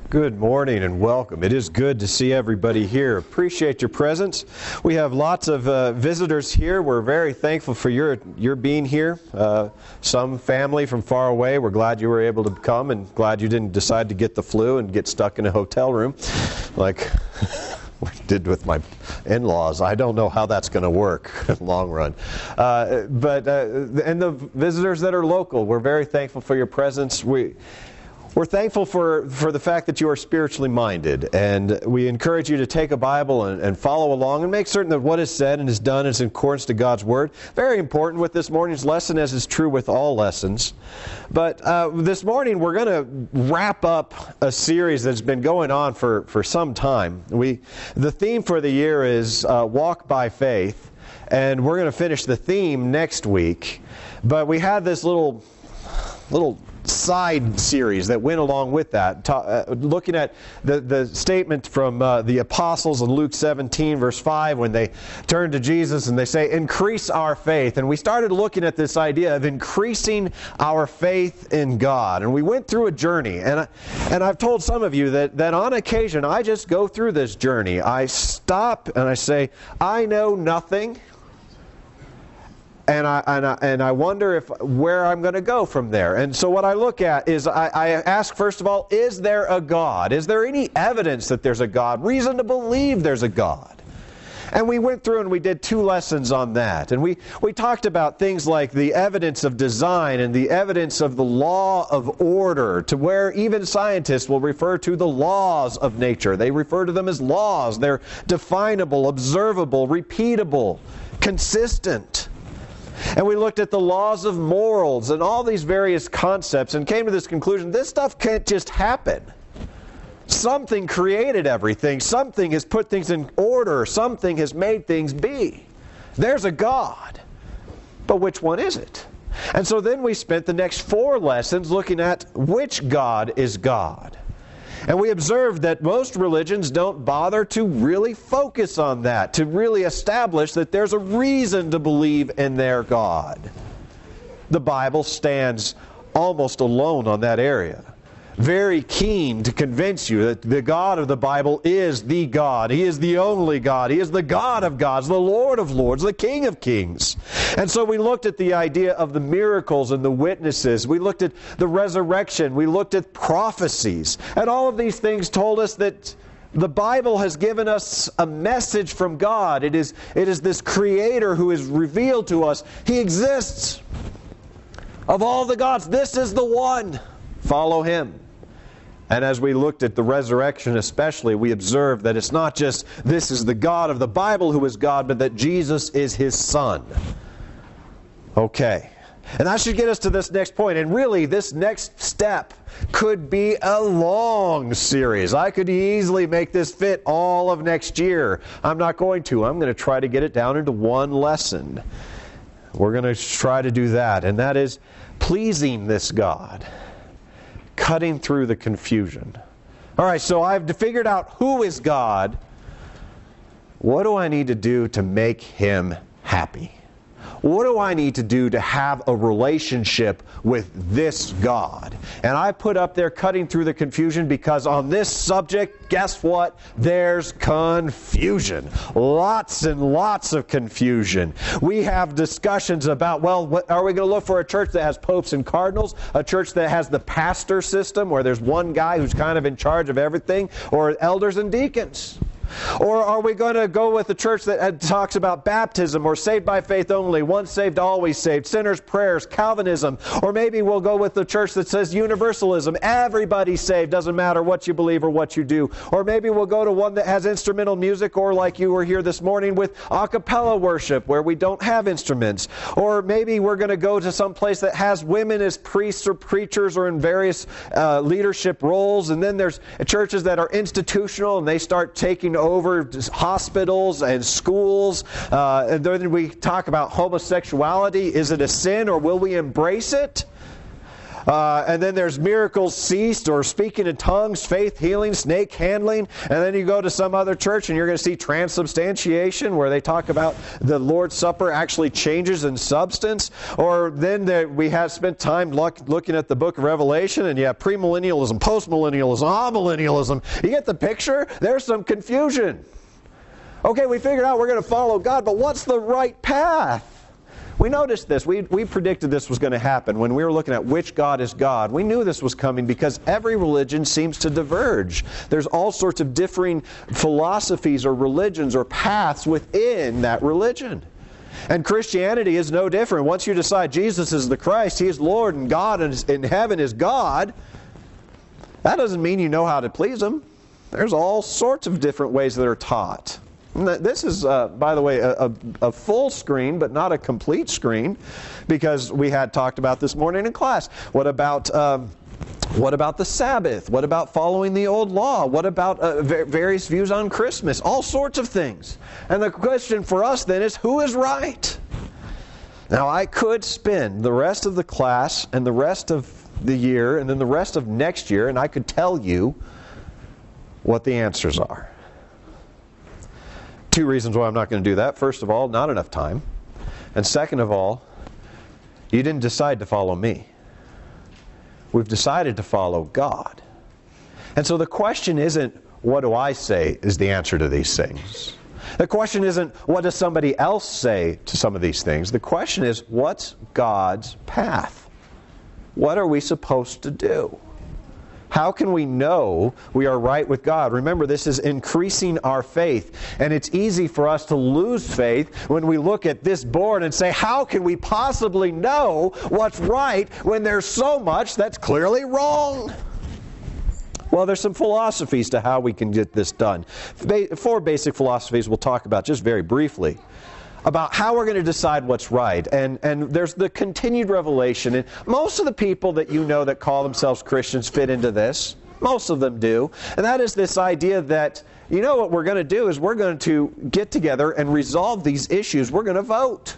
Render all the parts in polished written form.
Good morning and welcome. It is good to see everybody here. Appreciate your presence. We have lots of visitors here. We're very thankful for your being here. Some family from far away. We're glad you were able to come and glad you didn't decide to get the flu and get stuck in a hotel room like we did with my in-laws. I don't know how that's going to work in the long run. And the visitors that are local, we're very thankful for your presence. We're thankful for the fact that you are spiritually minded, and we encourage you to take a Bible and follow along and make certain that what is said and is done is in accordance to God's Word. Very important with this morning's lesson, as is true with all lessons. But this morning we're going to wrap up a series that's been going on for some time. The theme for the year is Walk by Faith, and we're going to finish the theme next week. But we had this little side series that went along with that, looking at the statement from the apostles in Luke 17 verse 5 when they turn to Jesus and they say, increase our faith. And we started looking at this idea of increasing our faith in God. And we went through a journey. And I've told some of you that on occasion I just go through this journey. I stop and I say, I know nothing. And I wonder where I'm going to go from there. And so what I look at is I ask, first of all, is there a God? Is there any evidence that there's a God? Reason to believe there's a God? And we went through and we did 2 lessons on that. And we talked about things like the evidence of design and the evidence of the law of order, to where even scientists will refer to the laws of nature. They refer to them as laws. They're definable, observable, repeatable, consistent. And we looked at the laws of morals and all these various concepts and came to this conclusion, this stuff can't just happen. Something created everything. Something has put things in order. Something has made things be. There's a God. But which one is it? And so then we spent the next 4 lessons looking at which God is God. And we observed that most religions don't bother to really focus on that, to really establish that there's a reason to believe in their God. The Bible stands almost alone on that area. Very keen to convince you that the God of the Bible is the God. He is the only God. He is the God of gods, the Lord of lords, the King of kings. And so we looked at the idea of the miracles and the witnesses. We looked at the resurrection. We looked at prophecies. And all of these things told us that the Bible has given us a message from God. It is this Creator who is revealed to us. He exists. Of all the gods, this is the one. Follow Him. And as we looked at the resurrection especially, we observed that it's not just this is the God of the Bible who is God, but that Jesus is His Son. Okay. And that should get us to this next point. And really, this next step could be a long series. I could easily make this fit all of next year. I'm not going to. I'm going to try to get it down into one lesson. We're going to try to do that. And that is pleasing this God. Cutting through the confusion. All right, so I've figured out who is God. What do I need to do to make Him happy? What do I need to do to have a relationship with this God? And I put up there cutting through the confusion because on this subject, guess what? There's confusion. Lots and lots of confusion. We have discussions about, well, are we going to look for a church that has popes and cardinals? A church that has the pastor system where there's one guy who's kind of in charge of everything? Or elders and deacons? Or are we going to go with a church that talks about baptism or saved by faith only, once saved, always saved, sinners' prayers, Calvinism? Or maybe we'll go with the church that says universalism, everybody's saved, doesn't matter what you believe or what you do. Or maybe we'll go to one that has instrumental music, or like you were here this morning with a cappella worship where we don't have instruments. Or maybe we're going to go to some place that has women as priests or preachers or in various leadership roles. And then there's churches that are institutional and they start taking over hospitals and schools. And then we talk about homosexuality. Is it a sin or will we embrace it? And then there's miracles ceased, or speaking in tongues, faith healing, snake handling. And then you go to some other church and you're going to see transubstantiation, where they talk about the Lord's Supper actually changes in substance. Or then we have spent time looking at the book of Revelation, and you have premillennialism, postmillennialism, amillennialism. You get the picture? There's some confusion. Okay, we figured out we're going to follow God, but what's the right path? We noticed this. We predicted this was going to happen when we were looking at which God is God. We knew this was coming because every religion seems to diverge. There's all sorts of differing philosophies or religions or paths within that religion. And Christianity is no different. Once you decide Jesus is the Christ, He is Lord, and God in heaven is God, that doesn't mean you know how to please Him. There's all sorts of different ways that are taught. This is, by the way, a full screen, but not a complete screen, because we had talked about this morning in class. What about the Sabbath? What about following the old law? What about various views on Christmas? All sorts of things. And the question for us then is, who is right? Now, I could spend the rest of the class and the rest of the year and then the rest of next year, and I could tell you what the answers are. Two reasons why I'm not going to do that. First of all, not enough time. And second of all, you didn't decide to follow me. We've decided to follow God. And so the question isn't, what do I say is the answer to these things? The question isn't, what does somebody else say to some of these things? The question is, what's God's path? What are we supposed to do? How can we know we are right with God? Remember, this is increasing our faith. And it's easy for us to lose faith when we look at this board and say, how can we possibly know what's right when there's so much that's clearly wrong? Well, there's some philosophies to how we can get this done. 4 basic philosophies we'll talk about just very briefly, about how we're going to decide what's right. And there's the continued revelation. And most of the people that you know that call themselves Christians fit into this. Most of them do. And that is this idea that, you know what we're going to do is we're going to get together and resolve these issues. We're going to vote.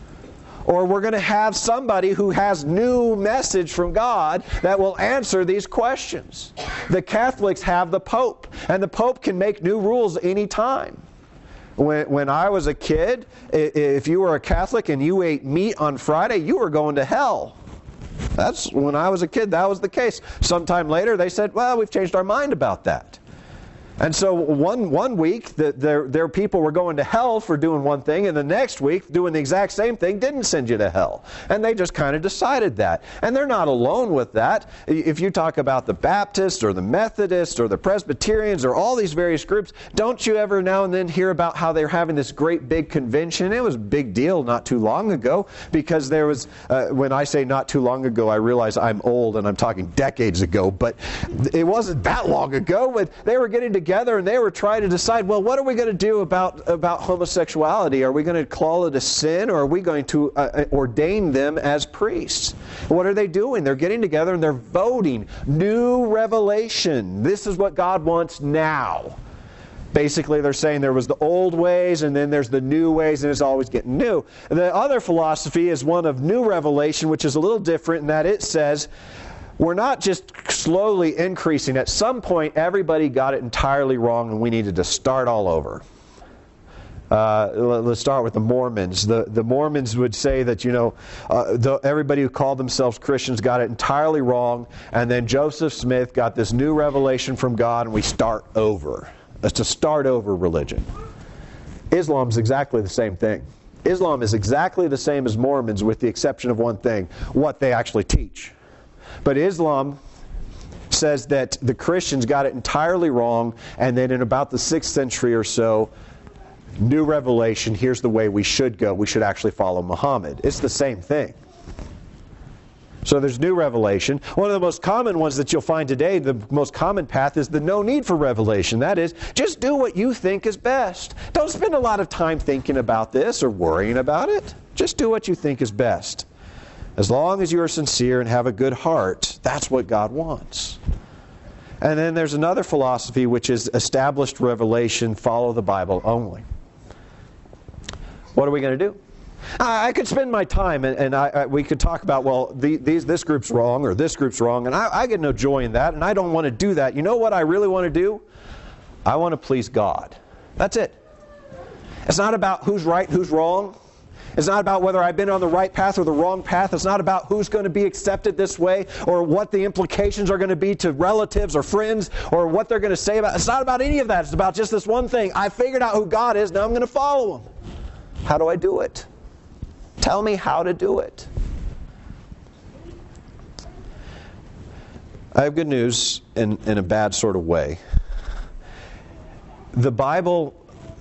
Or we're going to have somebody who has new message from God that will answer these questions. The Catholics have the Pope. And the Pope can make new rules anytime. When I was a kid, if you were a Catholic and you ate meat on Friday, you were going to hell. That's when I was a kid, that was the case. Sometime later, they said, well, we've changed our mind about that. And so one week, their people were going to hell for doing one thing, and the next week, doing the exact same thing didn't send you to hell. And they just kind of decided that. And they're not alone with that. If you talk about the Baptists or the Methodists or the Presbyterians or all these various groups, don't you ever now and then hear about how they're having this great big convention? It was a big deal not too long ago, because there was, when I say not too long ago, I realize I'm old and I'm talking decades ago, but it wasn't that long ago. But they were getting together and they were trying to decide, well, what are we going to do about homosexuality? Are we going to call it a sin, or are we going to ordain them as priests? What are they doing? They're getting together and they're voting. New revelation. This is what God wants now. Basically, they're saying there was the old ways and then there's the new ways, and it's always getting new. The other philosophy is one of new revelation, which is a little different in that it says, we're not just slowly increasing. At some point, everybody got it entirely wrong and we needed to start all over. Let's start with the Mormons. The Mormons would say that, everybody who called themselves Christians got it entirely wrong, and then Joseph Smith got this new revelation from God, and we start over. It's a start over religion. Islam is exactly the same thing. Islam is exactly the same as Mormons, with the exception of one thing, what they actually teach. But Islam says that the Christians got it entirely wrong, and then in about the 6th century or so, new revelation, here's the way we should go. We should actually follow Muhammad. It's the same thing. So there's new revelation. One of the most common ones that you'll find today, the most common path, is the no need for revelation. That is, just do what you think is best. Don't spend a lot of time thinking about this or worrying about it. Just do what you think is best. As long as you are sincere and have a good heart, that's what God wants. And then there's another philosophy, which is established revelation, follow the Bible only. What are we going to do? I could spend my time and we could talk about, well, this group's wrong or this group's wrong, and I get no joy in that, and I don't want to do that. You know what I really want to do? I want to please God. That's it. It's not about who's right, who's wrong. It's not about whether I've been on the right path or the wrong path. It's not about who's going to be accepted this way or what the implications are going to be to relatives or friends or what they're going to say about it. It's not about any of that. It's about just this one thing. I figured out who God is. Now I'm going to follow Him. How do I do it? Tell me how to do it. I have good news in a bad sort of way. The Bible,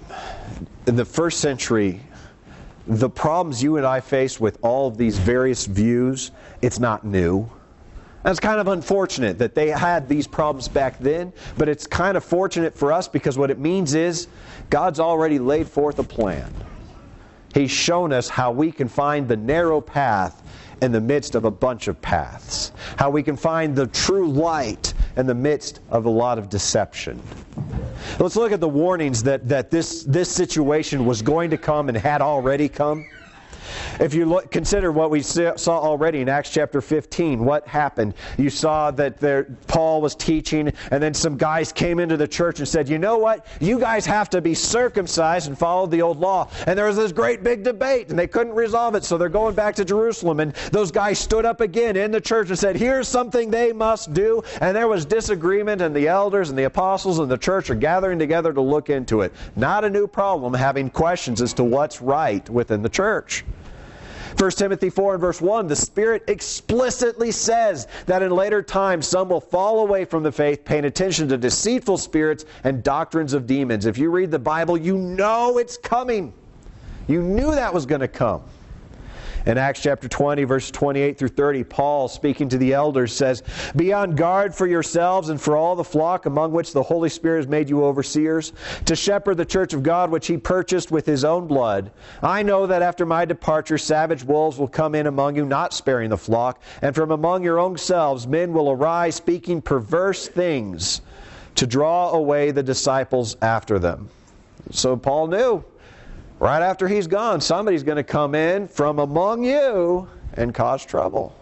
in the first century, the problems you and I face with all of these various views, it's not new. And it's kind of unfortunate that they had these problems back then, but it's kind of fortunate for us because what it means is God's already laid forth a plan. He's shown us how we can find the narrow path in the midst of a bunch of paths. How we can find the true light in the midst of a lot of deception. Let's look at the warnings that this situation was going to come and had already come. If you consider what we saw already in Acts chapter 15, what happened? You saw that Paul was teaching, and then some guys came into the church and said, you know what? You guys have to be circumcised and follow the old law. And there was this great big debate, and they couldn't resolve it, so they're going back to Jerusalem. And those guys stood up again in the church and said, here's something they must do. And there was disagreement, and the elders and the apostles and the church are gathering together to look into it. Not a new problem, having questions as to what's right within the church. 1 Timothy 4 and verse 1, the Spirit explicitly says that in later times some will fall away from the faith, paying attention to deceitful spirits and doctrines of demons. If you read the Bible, you know it's coming. You knew that was going to come. In Acts chapter 20, verses 28 through 30, Paul, speaking to the elders, says, be on guard for yourselves and for all the flock among which the Holy Spirit has made you overseers, to shepherd the church of God which He purchased with His own blood. I know that after my departure savage wolves will come in among you, not sparing the flock, and from among your own selves men will arise speaking perverse things to draw away the disciples after them. So Paul knew. Right after he's gone, somebody's going to come in from among you and cause trouble.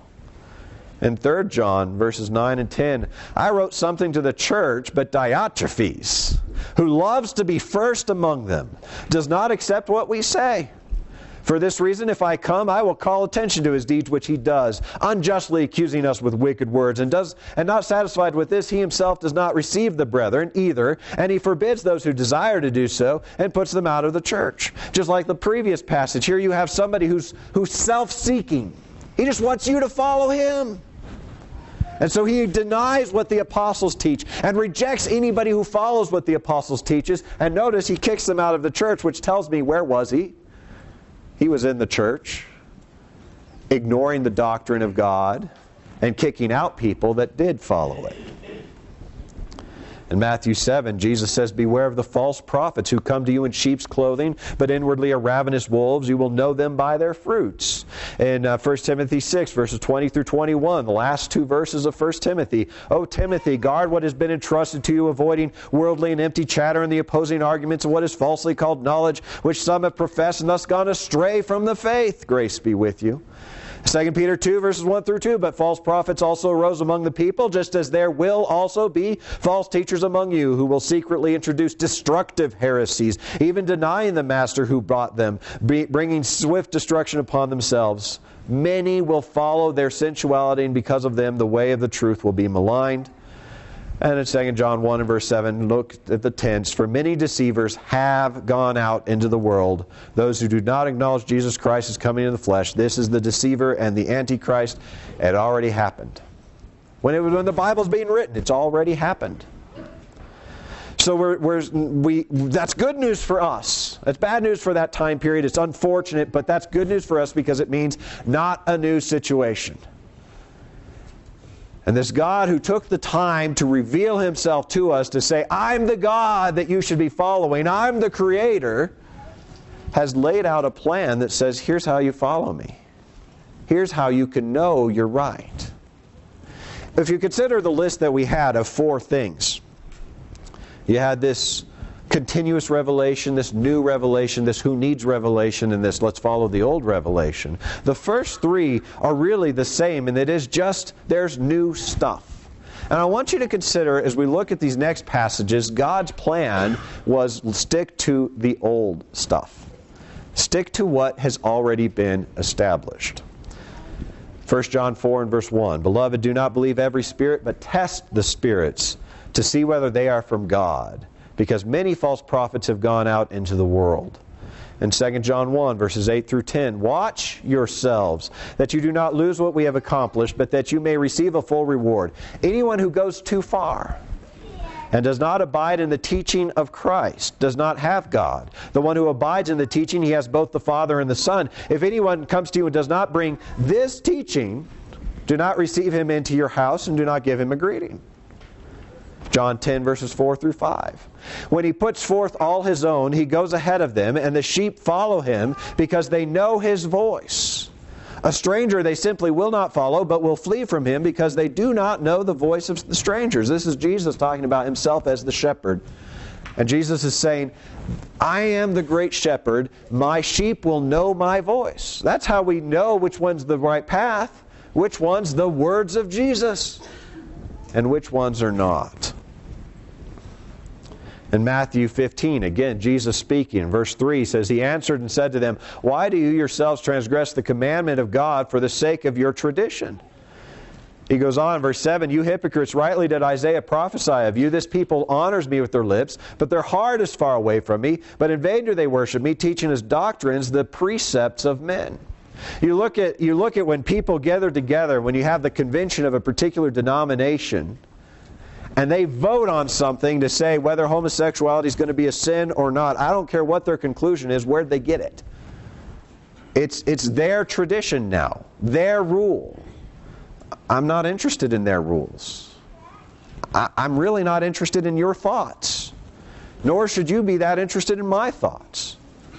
In 3 John, verses 9 and 10, I wrote something to the church, but Diotrephes, who loves to be first among them, does not accept what we say. For this reason, if I come, I will call attention to his deeds which he does, unjustly accusing us with wicked words. And not satisfied with this, he himself does not receive the brethren either, and he forbids those who desire to do so, and puts them out of the church. Just like the previous passage, here you have somebody who's self-seeking. He just wants you to follow him. And so he denies what the apostles teach and rejects anybody who follows what the apostles teaches. And notice he kicks them out of the church, which tells me, where was he? He was in the church, ignoring the doctrine of God and kicking out people that did follow it. In Matthew 7, Jesus says, beware of the false prophets who come to you in sheep's clothing, but inwardly are ravenous wolves. You will know them by their fruits. In 1 Timothy 6, verses 20 through 21, the last two verses of 1 Timothy. O Timothy, guard what has been entrusted to you, avoiding worldly and empty chatter and the opposing arguments of what is falsely called knowledge, which some have professed and thus gone astray from the faith. Grace be with you. 2 Peter 2, verses 1 through 2, but false prophets also arose among the people, just as there will also be false teachers among you, who will secretly introduce destructive heresies, even denying the master who brought them, bringing swift destruction upon themselves. Many will follow their sensuality, and because of them the way of the truth will be maligned. And in 2 John 1 and verse 7, look at the tense. For many deceivers have gone out into the world, those who do not acknowledge Jesus Christ as coming in the flesh. This is the deceiver and the Antichrist. It already happened. When the Bible's being written, it's already happened. So that's good news for us. That's bad news for that time period. It's unfortunate, but that's good news for us because it means not a new situation. And this God who took the time to reveal himself to us, to say, I'm the God that you should be following, I'm the Creator, has laid out a plan that says, here's how you follow me. Here's how you can know you're right. If you consider the list that we had of 4 things, you had this continuous revelation, this new revelation, this who needs revelation, and this let's follow the old revelation. The first three are really the same, and it is just there's new stuff. And I want you to consider, as we look at these next passages, God's plan was stick to the old stuff. Stick to what has already been established. 1 John 4 and verse 1, Beloved, do not believe every spirit, but test the spirits to see whether they are from God, because many false prophets have gone out into the world. In 2 John 1, verses 8 through 10, Watch yourselves, that you do not lose what we have accomplished, but that you may receive a full reward. Anyone who goes too far and does not abide in the teaching of Christ does not have God. The one who abides in the teaching, he has both the Father and the Son. If anyone comes to you and does not bring this teaching, do not receive him into your house and do not give him a greeting. John 10, verses 4 through 5. When he puts forth all his own, he goes ahead of them, and the sheep follow him because they know his voice. A stranger they simply will not follow, but will flee from him because they do not know the voice of the strangers. This is Jesus talking about himself as the shepherd. And Jesus is saying, I am the great shepherd. My sheep will know my voice. That's how we know which one's the right path, which one's the words of Jesus, and which ones are not. In Matthew 15, again, Jesus speaking, in verse 3 says, He answered and said to them, Why do you yourselves transgress the commandment of God for the sake of your tradition? He goes on, verse 7, You hypocrites, rightly did Isaiah prophesy of you. This people honors me with their lips, but their heart is far away from me. But in vain do they worship me, teaching as doctrines the precepts of men. You look at when people gather together, when you have the convention of a particular denomination, and they vote on something to say whether homosexuality is going to be a sin or not. I don't care what their conclusion is, where'd they get it? It's their tradition now, their rule. I'm not interested in their rules. I'm really not interested in your thoughts. Nor should you be that interested in my thoughts.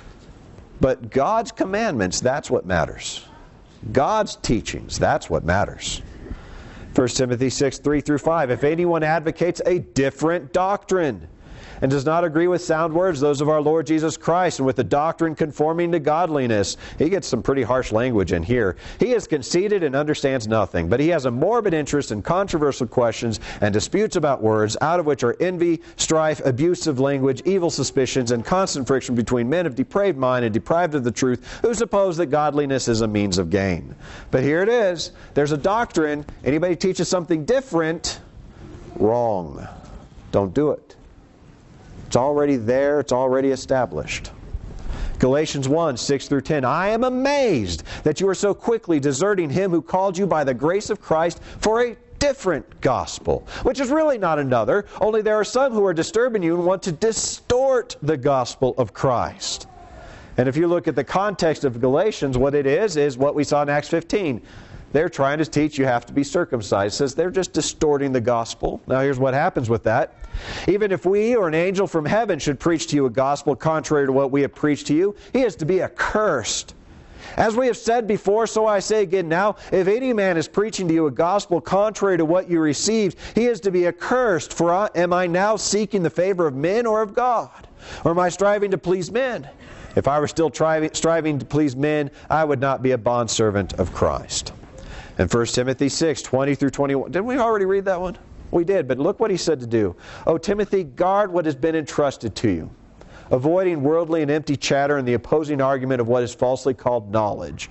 But God's commandments, that's what matters. God's teachings, that's what matters. 1 Timothy 6, 3 through 5. If anyone advocates a different doctrine and does not agree with sound words, those of our Lord Jesus Christ, and with the doctrine conforming to godliness. He gets some pretty harsh language in here. He is conceited and understands nothing, but he has a morbid interest in controversial questions and disputes about words, out of which are envy, strife, abusive language, evil suspicions, and constant friction between men of depraved mind and deprived of the truth, who suppose that godliness is a means of gain. But here it is. There's a doctrine. Anybody teaches something different, wrong. Don't do it. It's already there. It's already established. Galatians 1, 6 through 10. I am amazed that you are so quickly deserting him who called you by the grace of Christ for a different gospel, which is really not another, only there are some who are disturbing you and want to distort the gospel of Christ. And if you look at the context of Galatians, what it is what we saw in Acts 15. They're trying to teach you have to be circumcised. It says they're just distorting the gospel. Now here's what happens with that. Even if we or an angel from heaven should preach to you a gospel contrary to what we have preached to you, he is to be accursed. As we have said before, so I say again now, if any man is preaching to you a gospel contrary to what you received, he is to be accursed. For am I now seeking the favor of men or of God? Or am I striving to please men? If I were still striving to please men, I would not be a bondservant of Christ. And 1 Timothy 6, 20 through 21. Didn't we already read that one? We did, but look what he said to do. O Timothy, guard what has been entrusted to you, avoiding worldly and empty chatter and the opposing argument of what is falsely called knowledge.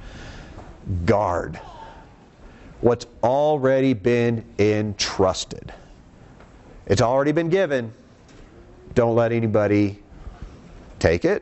Guard what's already been entrusted. It's already been given. Don't let anybody take it,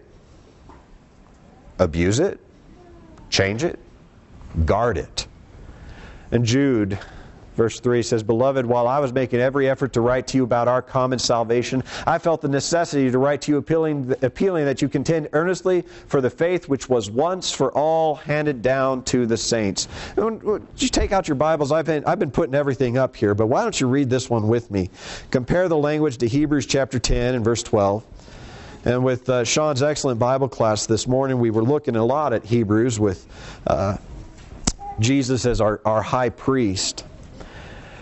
abuse it, change it, guard it. And Jude, verse 3 says, Beloved, while I was making every effort to write to you about our common salvation, I felt the necessity to write to you appealing that you contend earnestly for the faith which was once for all handed down to the saints. You take out your Bibles. I've been putting everything up here, but why don't you read this one with me? Compare the language to Hebrews chapter 10 and verse 12. And with Sean's excellent Bible class this morning, we were looking a lot at Hebrews with Jesus as our high priest.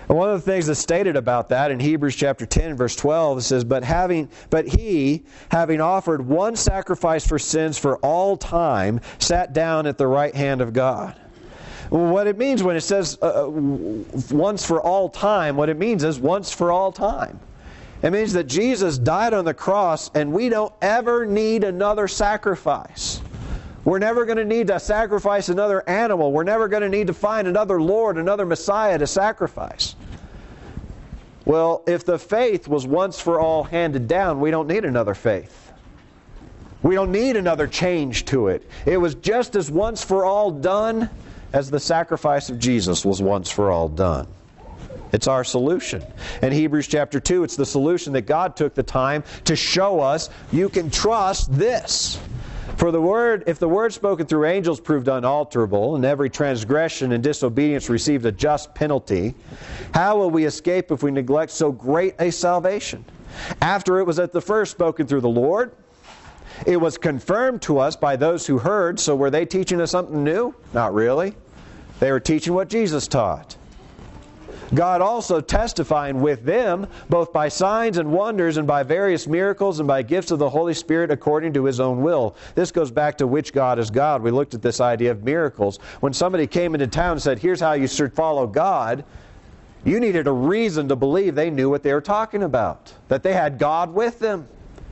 And one of the things that's stated about that in Hebrews chapter 10, verse 12, it says, But he, having offered one sacrifice for sins for all time, sat down at the right hand of God. What it means when it says once for all time, what it means is once for all time. It means that Jesus died on the cross and we don't ever need another sacrifice. We're never going to need to sacrifice another animal. We're never going to need to find another Lord, another Messiah to sacrifice. Well, if the faith was once for all handed down, we don't need another faith. We don't need another change to it. It was just as once for all done as the sacrifice of Jesus was once for all done. It's our solution. In Hebrews chapter 2, it's the solution that God took the time to show us you can trust this. For the word, if the word spoken through angels proved unalterable, and every transgression and disobedience received a just penalty, how will we escape if we neglect so great a salvation? After it was at the first spoken through the Lord, it was confirmed to us by those who heard. So were they teaching us something new? Not really. They were teaching what Jesus taught. God also testifying with them, both by signs and wonders and by various miracles and by gifts of the Holy Spirit according to His own will. This goes back to which God is God. We looked at this idea of miracles. When somebody came into town and said, here's how you should follow God, you needed a reason to believe they knew what they were talking about, that they had God with them.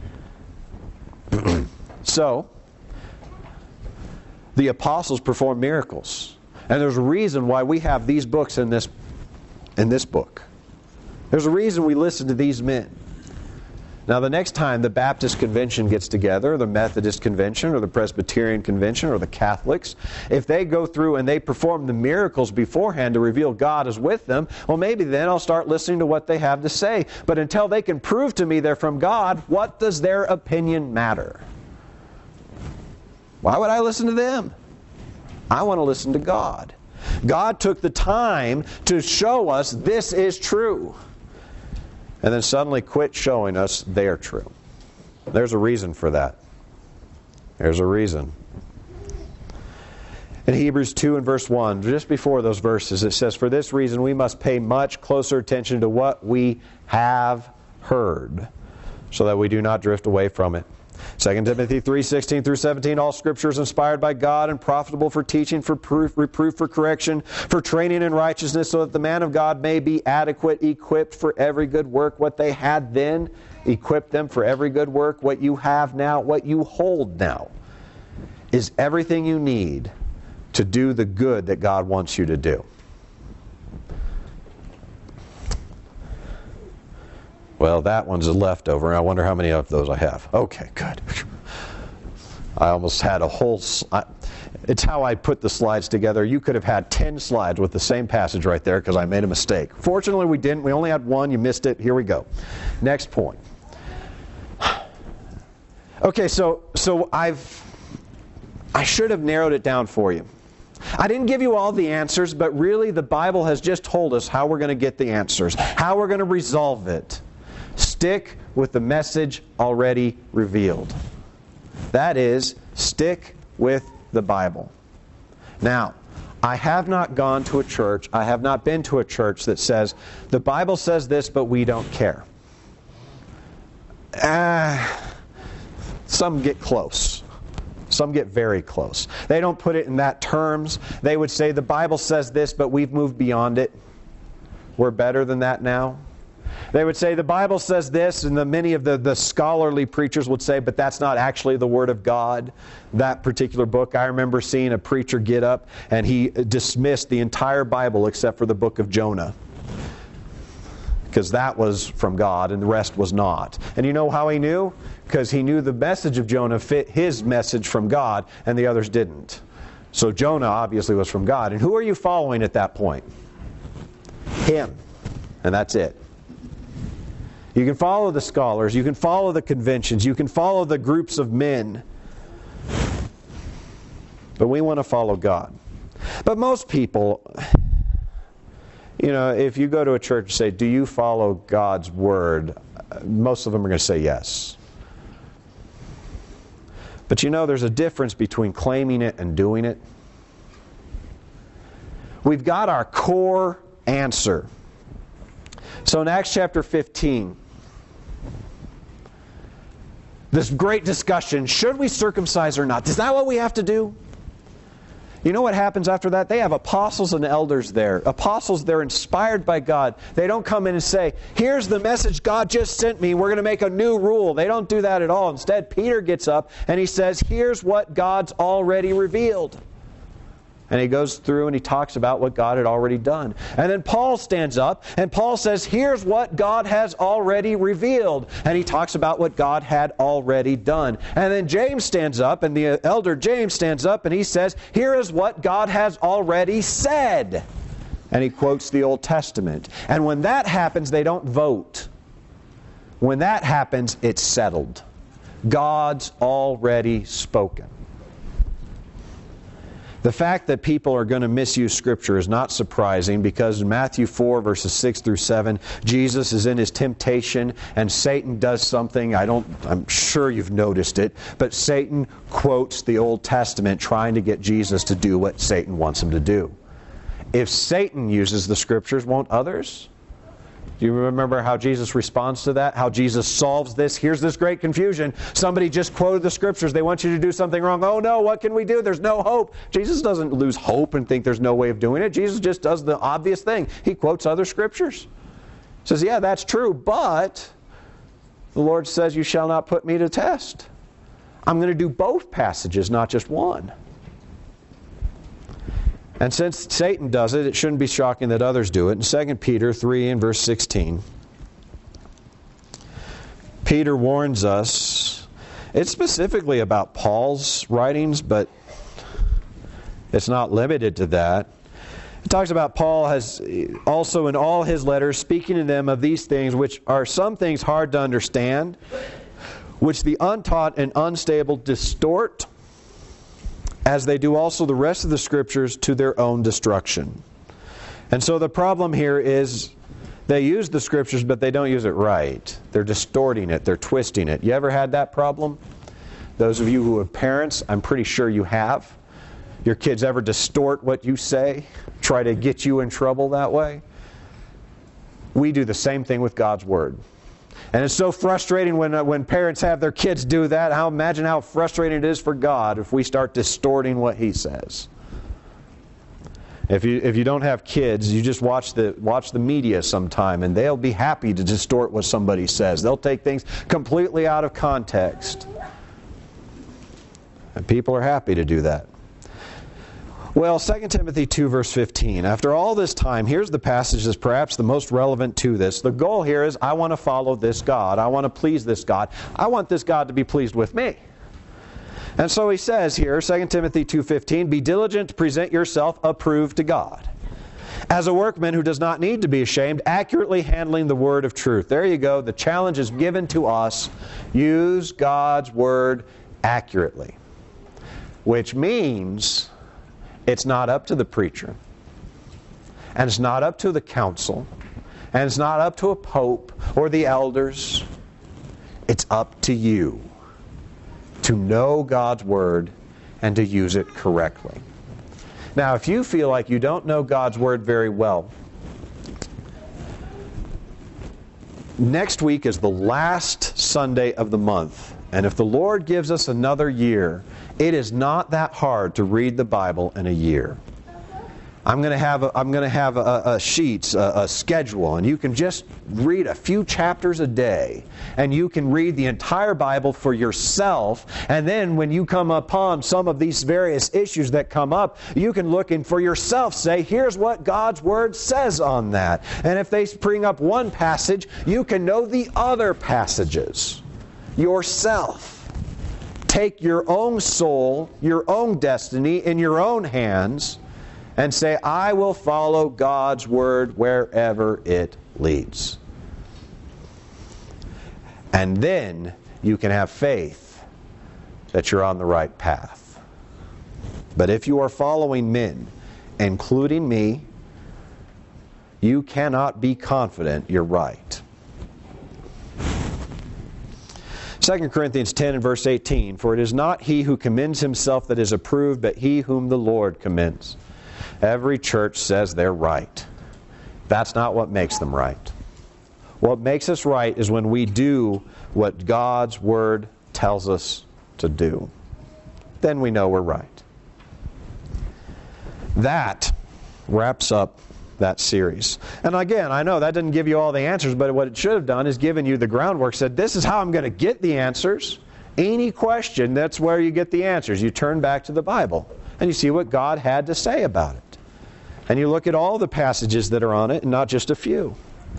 So, the apostles performed miracles. And there's a reason why we have these books in this book. There's a reason we listen to these men. Now, the next time the Baptist Convention gets together, or the Methodist Convention, or the Presbyterian Convention, or the Catholics, if they go through and they perform the miracles beforehand to reveal God is with them, well, maybe then I'll start listening to what they have to say. But until they can prove to me they're from God, what does their opinion matter? Why would I listen to them? I want to listen to God. God took the time to show us this is true. And then suddenly quit showing us they're true. There's a reason for that. There's a reason. In Hebrews 2 and verse 1, just before those verses, it says, For this reason we must pay much closer attention to what we have heard, so that we do not drift away from it. 2 Timothy 3:16 through 17, all Scripture is inspired by God and profitable for teaching, for reproof, for correction, for training in righteousness, so that the man of God may be adequate, equipped for every good work. What they had then equipped them for every good work. What you have now, what you hold now, is everything you need to do the good that God wants you to do. Well, that one's a leftover. I wonder how many of those I have. Okay, good. I almost had a whole... It's how I put the slides together. You could have had 10 slides with the same passage right there because I made a mistake. Fortunately, we didn't. We only had one. You missed it. Here we go. Next point. Okay, so I should have narrowed it down for you. I didn't give you all the answers, but really the Bible has just told us how we're going to get the answers, how we're going to resolve it. Stick with the message already revealed. That is, stick with the Bible. Now, I have not gone to a church, I have not been to a church that says, the Bible says this, but we don't care. Some get close. Some get very close. They don't put it in that terms. They would say, the Bible says this, but we've moved beyond it. We're better than that now. They would say, the Bible says this, and many of the scholarly preachers would say, but that's not actually the Word of God. That particular book, I remember seeing a preacher get up, and he dismissed the entire Bible except for the book of Jonah. Because that was from God, and the rest was not. And you know how he knew? Because he knew the message of Jonah fit his message from God, and the others didn't. So Jonah obviously was from God. And who are you following at that point? Him. And that's it. You can follow the scholars, you can follow the conventions, you can follow the groups of men. But we want to follow God. But most people, if you go to a church and say, do you follow God's Word? Most of them are going to say yes. But there's a difference between claiming it and doing it. We've got our core answer. So in Acts chapter 15, this great discussion, should we circumcise or not? Is that what we have to do? You know what happens after that? They have apostles and elders there. Apostles, they're inspired by God. They don't come in and say, here's the message God just sent me. We're going to make a new rule. They don't do that at all. Instead, Peter gets up and he says, here's what God's already revealed. And he goes through and he talks about what God had already done. And then Paul stands up and Paul says, here's what God has already revealed. And he talks about what God had already done. And then James stands up, and the elder James stands up and he says, here is what God has already said. And he quotes the Old Testament. And when that happens, they don't vote. When that happens, it's settled. God's already spoken. The fact that people are going to misuse Scripture is not surprising, because in Matthew 4, verses 6 through 7, Jesus is in his temptation and Satan does something. I'm sure you've noticed it, but Satan quotes the Old Testament trying to get Jesus to do what Satan wants him to do. If Satan uses the Scriptures, won't others? Do you remember how Jesus responds to that? How Jesus solves this? Here's this great confusion. Somebody just quoted the Scriptures. They want you to do something wrong. Oh no, what can we do? There's no hope. Jesus doesn't lose hope and think there's no way of doing it. Jesus just does the obvious thing. He quotes other Scriptures. He says, yeah, that's true, but the Lord says, you shall not put me to test. I'm going to do both passages, not just one. And since Satan does it, it shouldn't be shocking that others do it. In 2 Peter 3 and verse 16, Peter warns us. It's specifically about Paul's writings, but it's not limited to that. It talks about Paul has also in all his letters speaking to them of these things, which are some things hard to understand, which the untaught and unstable distort, as they do also the rest of the Scriptures, to their own destruction. And so the problem here is they use the Scriptures, but they don't use it right. They're distorting it. They're twisting it. You ever had that problem? Those of you who have parents, I'm pretty sure you have. Your kids ever distort what you say? Try to get you in trouble that way? We do the same thing with God's Word. And it's so frustrating when parents have their kids do that. Imagine how frustrating it is for God if we start distorting what He says. If you don't have kids, you just watch the media sometime, and they'll be happy to distort what somebody says. They'll take things completely out of context. And people are happy to do that. Well, 2 Timothy 2 verse 15. After all this time, here's the passage that's perhaps the most relevant to this. The goal here is, I want to follow this God. I want to please this God. I want this God to be pleased with me. And so he says here, 2 Timothy 2:15, be diligent to present yourself approved to God, as a workman who does not need to be ashamed, accurately handling the word of truth. There you go. The challenge is given to us. Use God's word accurately. Which means it's not up to the preacher, and it's not up to the council, and it's not up to a pope or the elders. It's up to you to know God's Word and to use it correctly. Now, if you feel like you don't know God's Word very well, next week is the last Sunday of the month, and if the Lord gives us another year, it is not that hard to read the Bible in a year. I'm going to have a sheet, a schedule, and you can just read a few chapters a day, and you can read the entire Bible for yourself. And then when you come upon some of these various issues that come up, you can look and for yourself say, here's what God's Word says on that. And if they bring up one passage, you can know the other passages yourself. Take your own soul, your own destiny in your own hands, and say, I will follow God's Word wherever it leads. And then you can have faith that you're on the right path. But if you are following men, including me, you cannot be confident you're right. 2 Corinthians 10 and verse 18, for it is not he who commends himself that is approved, but he whom the Lord commends. Every church says they're right. That's not what makes them right. What makes us right is when we do what God's Word tells us to do. Then we know we're right. That wraps up that series. And again, I know that didn't give you all the answers, but what it should have done is given you the groundwork, said this is how I'm going to get the answers. Any question, that's where you get the answers. You turn back to the Bible and you see what God had to say about it. And you look at all the passages that are on it and not just a few.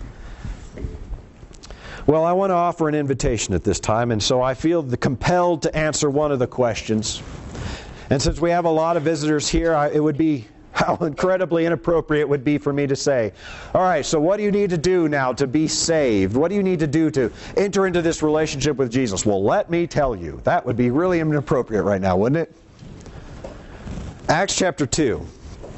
Well, I want to offer an invitation at this time, and so I feel compelled to answer one of the questions. And since we have a lot of visitors here, it would be how incredibly inappropriate it would be for me to say, all right, so what do you need to do now to be saved? What do you need to do to enter into this relationship with Jesus? Well, let me tell you. That would be really inappropriate right now, wouldn't it? Acts chapter 2.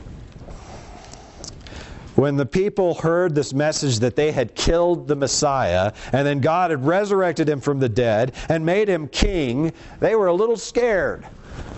When the people heard this message that they had killed the Messiah, and then God had resurrected him from the dead and made him king, they were a little scared.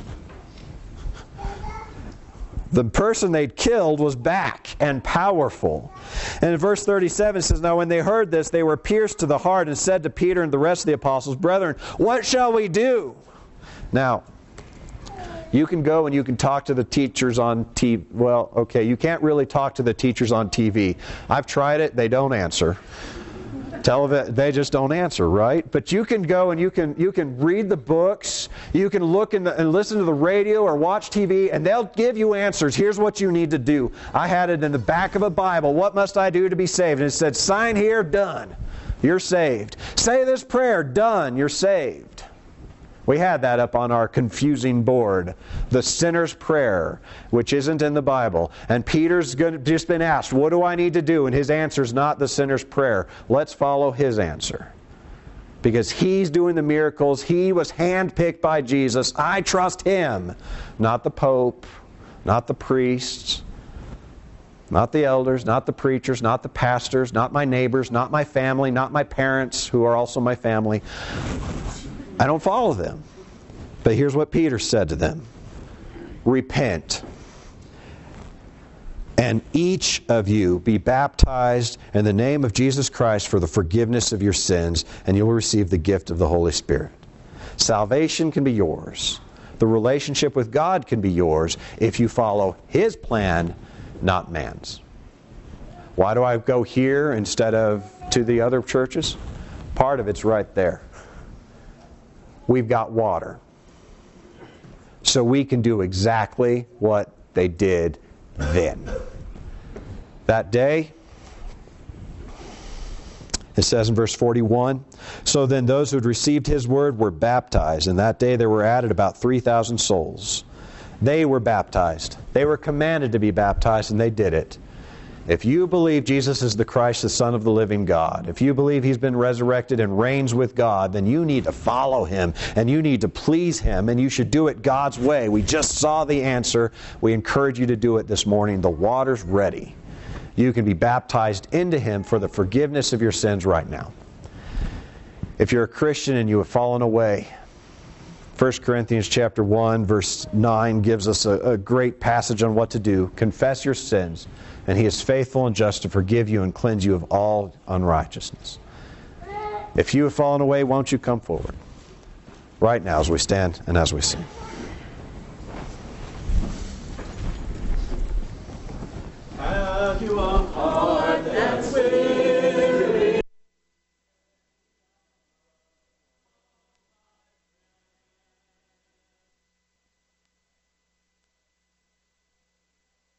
The person they'd killed was back and powerful. And in verse 37 it says, now when they heard this, they were pierced to the heart and said to Peter and the rest of the apostles, brethren, what shall we do? Now, you can go and you can talk to the teachers on TV. Well, okay, you can't really talk to the teachers on TV. I've tried it, they don't answer. They just don't answer, right? But you can go and you can read the books, you can look and listen to the radio or watch TV, and they'll give you answers. Here's what you need to do. I had it in the back of a Bible. What must I do to be saved? And it said, sign here, done. You're saved. Say this prayer, done. You're saved. We had that up on our confusing board. The sinner's prayer, which isn't in the Bible. And Peter's just been asked, what do I need to do? And his answer's not the sinner's prayer. Let's follow his answer. Because he's doing the miracles. He was handpicked by Jesus. I trust him. Not the Pope, not the priests, not the elders, not the preachers, not the pastors, not my neighbors, not my family, not my parents, who are also my family. I don't follow them. But here's what Peter said to them. Repent, and each of you be baptized in the name of Jesus Christ for the forgiveness of your sins, and you'll receive the gift of the Holy Spirit. Salvation can be yours. The relationship with God can be yours if you follow his plan, not man's. Why do I go here instead of to the other churches? Part of it's right there. We've got water. So we can do exactly what they did then. That day, it says in verse 41, so then those who had received his word were baptized, and that day there were added about 3,000 souls. They were baptized. They were commanded to be baptized, and they did it. If you believe Jesus is the Christ, the Son of the living God, if you believe he's been resurrected and reigns with God, then you need to follow him and you need to please him, and you should do it God's way. We just saw the answer. We encourage you to do it this morning. The water's ready. You can be baptized into him for the forgiveness of your sins right now. If you're a Christian and you have fallen away, 1 Corinthians chapter 1, verse 9 gives us a great passage on what to do. Confess your sins, and he is faithful and just to forgive you and cleanse you of all unrighteousness. If you have fallen away, won't you come forward right now as we stand and as we sing.